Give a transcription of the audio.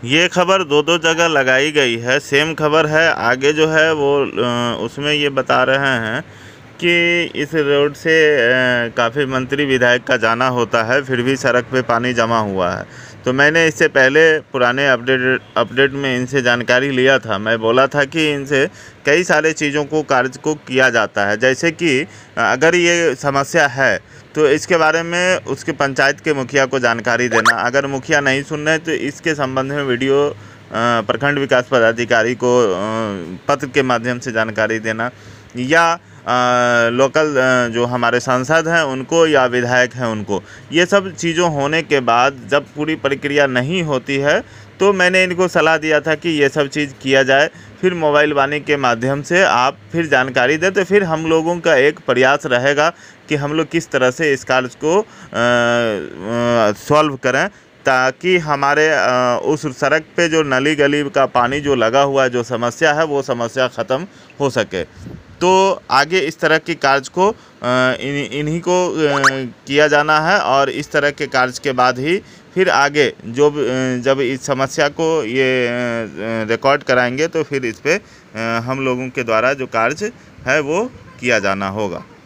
ये खबर दो जगह लगाई गई है, सेम खबर है। आगे जो है वो उसमें ये बता रहे हैं कि इस रोड से काफ़ी मंत्री विधायक का जाना होता है, फिर भी सड़क पे पानी जमा हुआ है। तो मैंने इससे पहले पुराने अपडेट में इनसे जानकारी लिया था। मैं बोला था कि इनसे कई सारे चीज़ों को कार्य को किया जाता है, जैसे कि अगर ये समस्या है तो इसके बारे में उसके पंचायत के मुखिया को जानकारी देना। अगर मुखिया नहीं सुन रहे तो इसके संबंध में वीडियो प्रखंड विकास पदाधिकारी को पत्र के माध्यम से जानकारी देना, या लोकल जो हमारे सांसद हैं उनको या विधायक हैं उनको। ये सब चीज़ों होने के बाद जब पूरी प्रक्रिया नहीं होती है तो मैंने इनको सलाह दिया था कि ये सब चीज़ किया जाए, फिर मोबाइल वाणी के माध्यम से आप फिर जानकारी दें, तो फिर हम लोगों का एक प्रयास रहेगा कि हम लोग किस तरह से इस कार्य को सॉल्व करें, ताकि हमारे उस सड़क पे जो नली गली का पानी जो लगा हुआ है, जो समस्या है, वो समस्या ख़त्म हो सके। तो आगे इस तरह के कार्य को इन्हीं को किया जाना है, और इस तरह के कार्य के बाद ही फिर आगे जब इस समस्या को ये रिकॉर्ड कराएंगे तो फिर इस पे हम लोगों के द्वारा जो कार्य है वो किया जाना होगा।